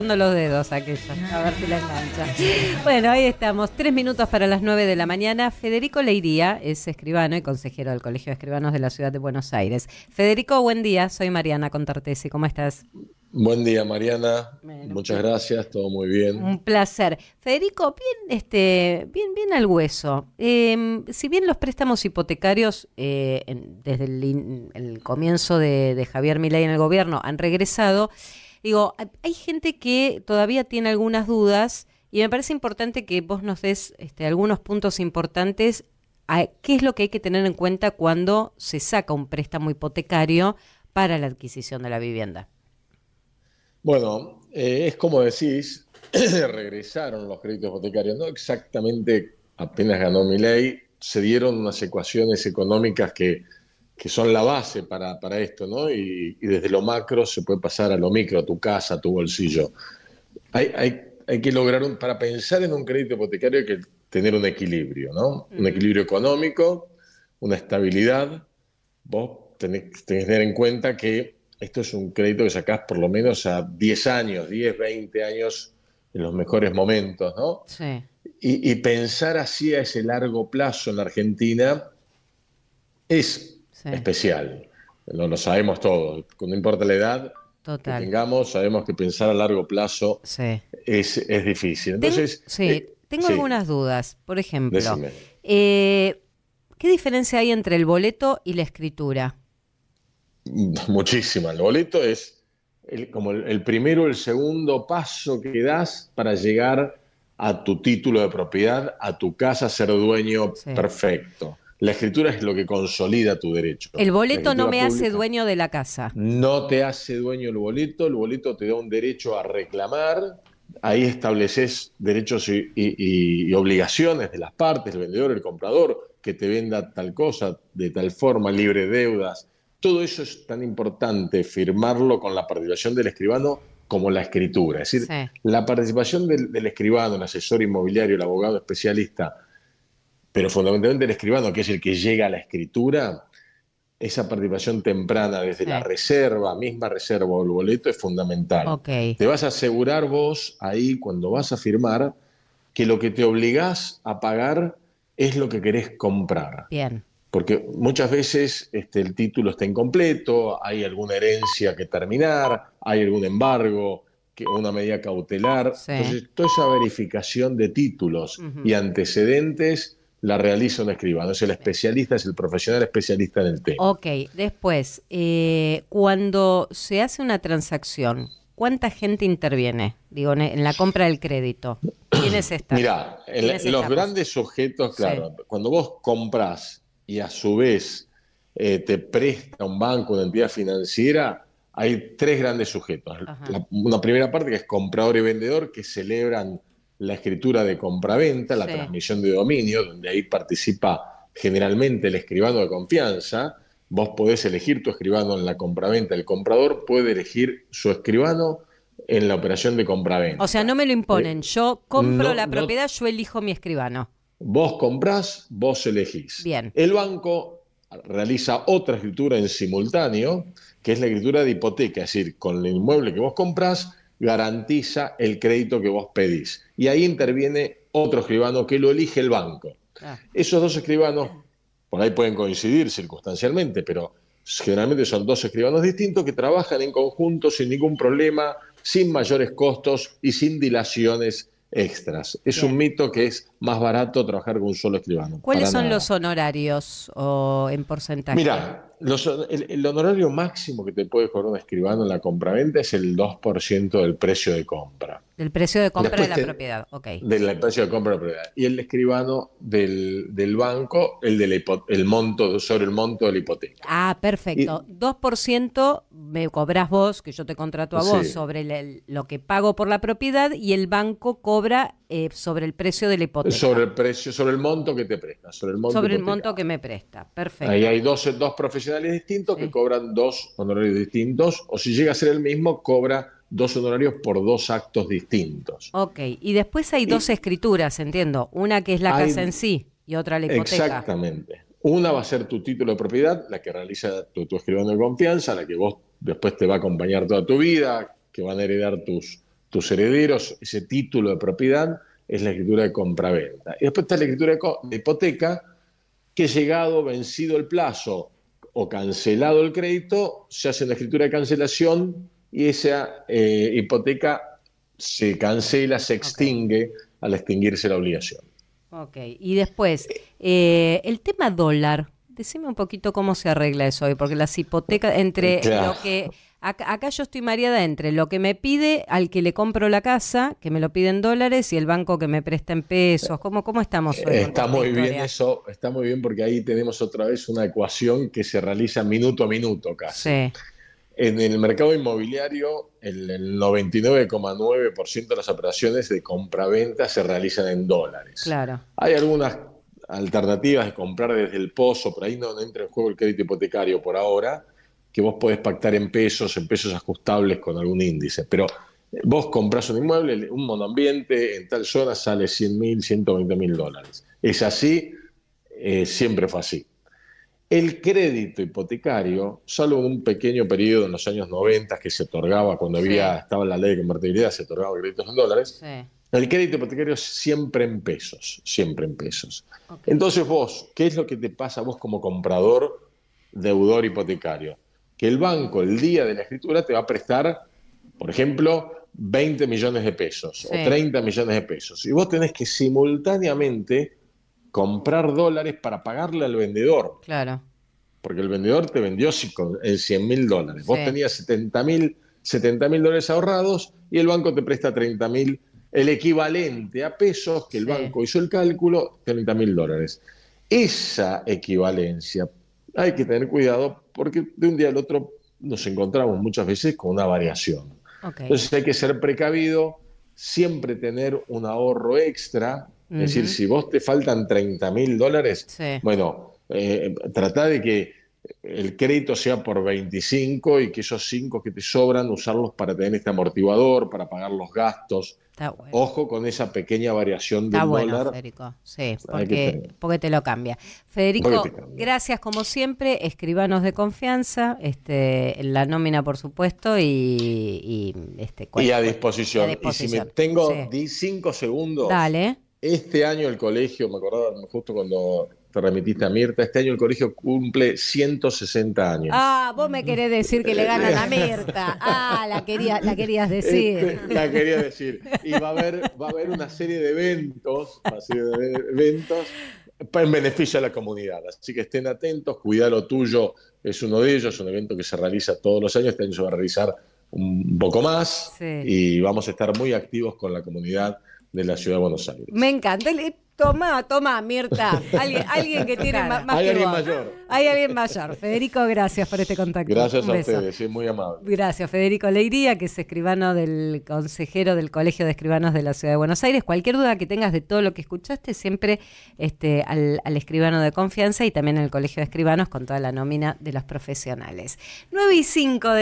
Los dedos aquella, a ver si la engancha. Bueno, ahí estamos, 3 minutos para las 9 de la mañana. Federico Leiría es escribano y consejero del Colegio de Escribanos de la Ciudad de Buenos Aires. Federico, buen día, soy Mariana Contartesi, ¿cómo estás? Buen día, Mariana. Bueno, Muchas gracias, todo muy bien. un placer. Federico, bien al hueso. Si bien los préstamos hipotecarios desde el comienzo de Javier Milei en el gobierno han regresado, digo, hay gente que todavía tiene algunas dudas y me parece importante que vos nos des algunos puntos importantes a qué es lo que hay que tener en cuenta cuando se saca un préstamo hipotecario para la adquisición de la vivienda. Bueno, es como decís, regresaron los créditos hipotecarios, no exactamente apenas ganó Milei, se dieron unas ecuaciones económicas que son la base para esto, ¿no? Y desde lo macro se puede pasar a lo micro, a tu casa, a tu bolsillo. Hay que lograr, para pensar en un crédito hipotecario hay que tener un equilibrio, ¿no? Un Ujú. equilibrio económico, una estabilidad. Vos tenés que tener en cuenta que esto es un crédito que sacás por lo menos a 10 años, 10, 20 años en los mejores momentos, ¿no? Sí, Y pensar así a ese largo plazo en la Argentina es sí, especial. Lo sabemos todos. No importa la edad que total. tengamos, sabemos que pensar a largo plazo Sí. es difícil. Entonces, Sí, tengo sí, algunas dudas. Por ejemplo, decime. eh, ¿qué diferencia hay entre el boleto y la escritura? Muchísima. El boleto es como el primero o el segundo paso que das para llegar a tu título de propiedad, a tu casa, ser dueño Sí. perfecto. La escritura es lo que consolida tu derecho. El La boleto no escritura me hace pública dueño de la casa. no te hace dueño el boleto te da un derecho a reclamar, ahí estableces derechos y obligaciones de las partes, el vendedor, el comprador, que te venda tal cosa de tal forma, libre de deudas. Todo eso es tan importante firmarlo con la participación del escribano como la escritura. Es decir, Sí. la participación del escribano, el asesor inmobiliario, el abogado especialista, pero fundamentalmente el escribano, que es el que llega a la escritura, esa participación temprana desde la Sí. reserva, misma reserva o el boleto es fundamental. Ok. Te vas a asegurar vos ahí cuando vas a firmar que lo que te obligás a pagar es lo que querés comprar. Bien. Porque muchas veces el título está incompleto, hay alguna herencia que terminar, hay algún embargo, una medida cautelar. Sí. Entonces, toda esa verificación de títulos y Ujú. antecedentes la realiza un escribano. Es el Sí. especialista, es el profesional especialista en el tema. Ok, después, cuando se hace una transacción, ¿cuánta gente interviene? Digo, en la compra del crédito. ¿Quiénes están? Mirá, ¿Quiénes los estamos? grandes sujetos, Sí. claro, cuando vos comprás y a su vez te presta un banco, una entidad financiera, hay tres grandes sujetos. Ajá. Una primera parte que es comprador y vendedor, que celebran la escritura de compraventa, la Sí. transmisión de dominio, donde ahí participa generalmente el escribano de confianza. Vos podés elegir tu escribano en la compraventa, el comprador puede elegir su escribano en la operación de O sea, no compraventa. me lo imponen. Yo compro No, la no, propiedad, yo elijo mi escribano. vos comprás, vos elegís. Bien. El banco realiza otra escritura en simultáneo, que es la escritura de hipoteca, es decir, con el inmueble que vos comprás, garantiza el crédito que vos pedís. Y ahí interviene otro escribano que lo elige el banco. Ah, Esos dos escribanos, por ahí pueden coincidir circunstancialmente, pero generalmente son dos escribanos distintos que trabajan en conjunto sin ningún problema, sin mayores costos y sin dilaciones extras. Es un bien. mito que es más barato trabajar con un solo escribano, ¿Cuáles para son los nada. honorarios o en porcentaje? Mira, el honorario máximo que te puede cobrar un escribano en la compraventa es el 2% del precio de compra. Del precio de compra de Después la te, propiedad. Ok. del precio de compra de propiedad. Y el escribano del banco, el monto, sobre el monto de la hipoteca. Ah, perfecto. Y 2% me cobras vos, que yo te contrato a vos, sí, sobre lo que pago por la propiedad y el banco cobra sobre el precio de la sobre hipoteca, el precio, sobre el monto que te presta, sobre el monto sobre el monto que hipotecado. me presta. Ahí Perfecto. hay dos profesionales distintos que Sí. cobran dos honorarios distintos, o si llega a ser el mismo, cobra dos honorarios por dos actos distintos. Ok. Y después hay dos Y escrituras, entiendo. Una que es la casa en hay sí y otra la hipoteca. exactamente. Una va a ser tu título de propiedad, la que realiza tu escribano de confianza, la que vos después te va a acompañar toda tu vida, que van a heredar tus herederos, ese título de propiedad es la escritura de compraventa. Y después está la escritura de hipoteca, que llegado, vencido el plazo o cancelado el crédito, se hace una escritura de cancelación y esa hipoteca se cancela, se extingue al extinguirse la obligación. Ok, y después, el tema dólar, decime un poquito cómo se arregla eso hoy, porque las hipotecas, entre Claro. lo que, acá yo estoy mareada entre lo que me pide al que le compro la casa, que me lo pide en dólares, y el banco que me presta en pesos. ¿Cómo estamos hoy con Está esta muy bien historia? eso, está muy bien porque ahí tenemos otra vez una ecuación que se realiza minuto a minuto casi. Sí, En el mercado inmobiliario, el 99,9% de las operaciones de compra-venta se realizan en dólares. claro, Hay algunas alternativas de comprar desde el pozo, por ahí no entra en juego el crédito hipotecario por ahora, que vos podés pactar en pesos ajustables con algún índice. Pero vos comprás un inmueble, un monoambiente, en tal zona sale 100.000, 120.000 dólares. Es así, siempre fue así. El crédito hipotecario, salvo en un pequeño periodo en los años 90 que se otorgaba cuando sí, estaba la ley de convertibilidad, se otorgaban créditos en dólares, sí, el crédito hipotecario es siempre en pesos, siempre en pesos. ok, Entonces vos, ¿qué es lo que te pasa a vos como comprador, deudor hipotecario? Que el banco el día de la escritura te va a prestar, por ejemplo, 20 millones de pesos o sí, 30 millones de pesos. Y vos tenés que simultáneamente comprar dólares para pagarle al vendedor, claro, porque el vendedor te vendió en 100.000 dólares. Vos sí, tenías 70.000 dólares ahorrados y el banco te presta 30.000, el equivalente a pesos que el sí. banco hizo el cálculo, 30.000 dólares. Esa equivalencia hay que tener cuidado porque de un día al otro nos encontramos muchas veces con una variación. Ok. Entonces hay que ser precavido, siempre tener un ahorro extra. Es decir, Ujú, si vos te faltan 30.000 dólares, sí, bueno, tratá de que el crédito sea por 25 y que esos 5 que te sobran, usarlos para tener este amortiguador, para pagar los gastos. está bueno. Ojo con esa pequeña variación Está del bueno, dólar, Federico, sí, hay que porque, tener, porque te lo cambia. porque Federico, te cambia. gracias como siempre, escribanos de confianza, en la nómina por supuesto, Y a y a disposición. Y si me disposición. tengo Sí, 5 segundos, dale. este año el colegio, me acordaba justo cuando te remitiste a Mirta, este año el colegio cumple 160 años. Ah, vos me querés decir que le ganan a Mirta. Ah, la querías decir. La quería decir. Y va a haber una serie de eventos en beneficio a la comunidad. Así que estén atentos, Cuidá lo tuyo es uno de ellos, un evento que se realiza todos los años, este año se va a realizar un poco más Sí. y vamos a estar muy activos con la comunidad de la Ciudad de Buenos Me Aires. encanta. Toma, Mirta. Alguien que tiene más Hay que alguien vos. mayor. Hay alguien mayor. Federico, gracias por este contacto. Gracias Un a beso. ustedes, es muy amable. Gracias, Federico Leiría, que es escribano del consejero del Colegio de Escribanos de la Ciudad de Buenos Aires. Cualquier duda que tengas de todo lo que escuchaste, siempre al escribano de confianza y también en el Colegio de Escribanos con toda la nómina de los profesionales. 9:05 de